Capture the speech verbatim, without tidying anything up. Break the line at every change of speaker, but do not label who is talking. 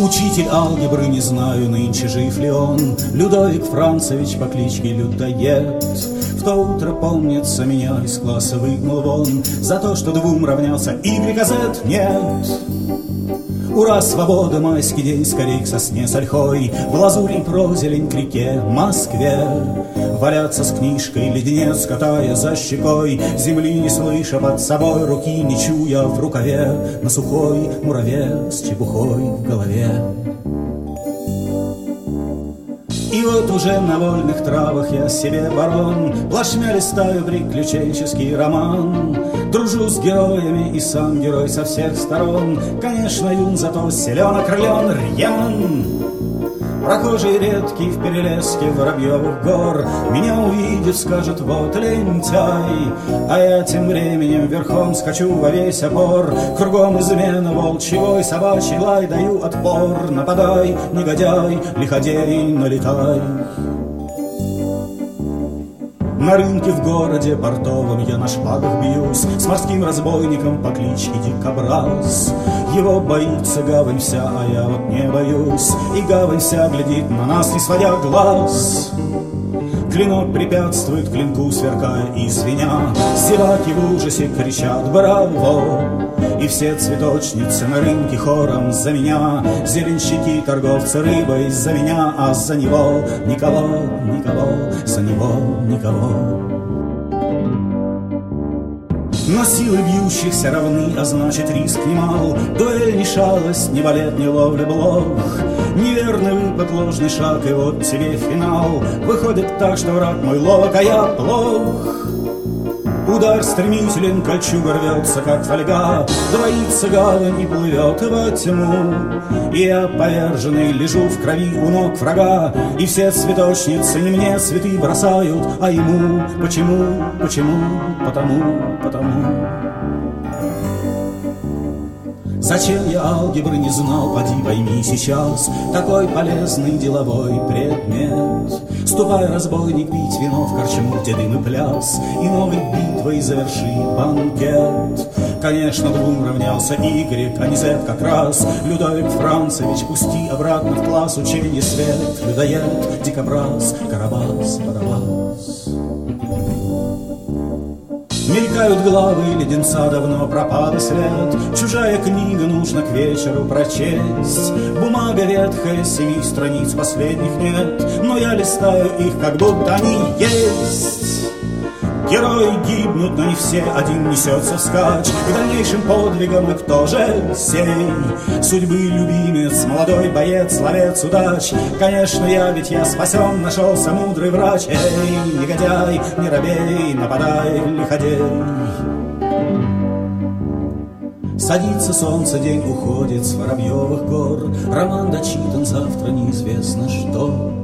Учитель алгебры, не знаю, нынче жив ли он, Людовик Францевич по кличке Людоед. В то утро, помнится, меня из класса выгнал вон за то, что двум равнялся Y, а Z нет. Ура, свобода, майский день, скорей к сосне с ольхой, в лазуре прозелень к реке Москве. Валяться с книжкой, леденец катая за щекой, земли не слыша под собой, руки не чуя в рукаве, на сухой мураве с чепухой в голове. И вот уже на вольных травах я себе барон, плашмя листаю приключенческий роман. Дружу с героями и сам герой со всех сторон, конечно, юн, зато силен, окрылен, рьян. Прохожий редкий в перелеске Воробьевых гор меня увидев, скажет: вот лентяй. А я тем временем верхом скачу во весь опор, кругом измена, волчьей, собачий лай, даю отпор. Нападай, негодяй, лиходей, налетай. На рынке в городе портовом я на шпагах бьюсь с морским разбойником по кличке Дикобраз. Его боится гавань вся, а я вот не боюсь, и гавань вся глядит на нас, не сводя глаз. Клинок препятствует клинку, сверкая и звеня, зеваки в ужасе кричат «Браво!» И все цветочницы на рынке хором за меня, зеленщики, торговцы рыбой за меня, а за него никого, никого, за него никого. Но силы бьющихся равны, а значит риск немал. Дуэль не шалость, не балет, не ловля блох. Неверный выпад, ложный шаг, и вот тебе финал. Выходит так, что враг мой ловок, а я плох. Удар стремителен, кольчуга рвется, как фольга, двоится гавань и плывет во тьму. И я поверженный лежу в крови у ног врага, и все цветочницы не мне цветы бросают, а ему. Почему, почему, потому, потому. Зачем я алгебры не знал, поди пойми сейчас, такой полезный деловой предмет. Ступай, разбойник, пить вино в корчму, где дым и пляс, и новой битвой заверши банкет. Конечно, двум равнялся Y, а не Z как раз. Людовик Францевич, пусти обратно в класс ученье свет. Людоед, дикобраз, Карабас, Барабас. Мелькают главы леденца, давно пропал след. Чужая книга, нужно к вечеру прочесть. Бумага ветхая, семи страниц последних нет, но я листаю их, как будто они есть. Герои гибнут, но не все, один несется вскачь к дальнейшим подвигам, и кто же сей? Судьбы любимец, молодой боец, ловец удач. Конечно, я, ведь я спасен, нашелся мудрый врач. Эй, негодяй, не робей, нападай, лиходей. Садится солнце, день уходит с Воробьевых гор. Роман дочитан, завтра неизвестно что.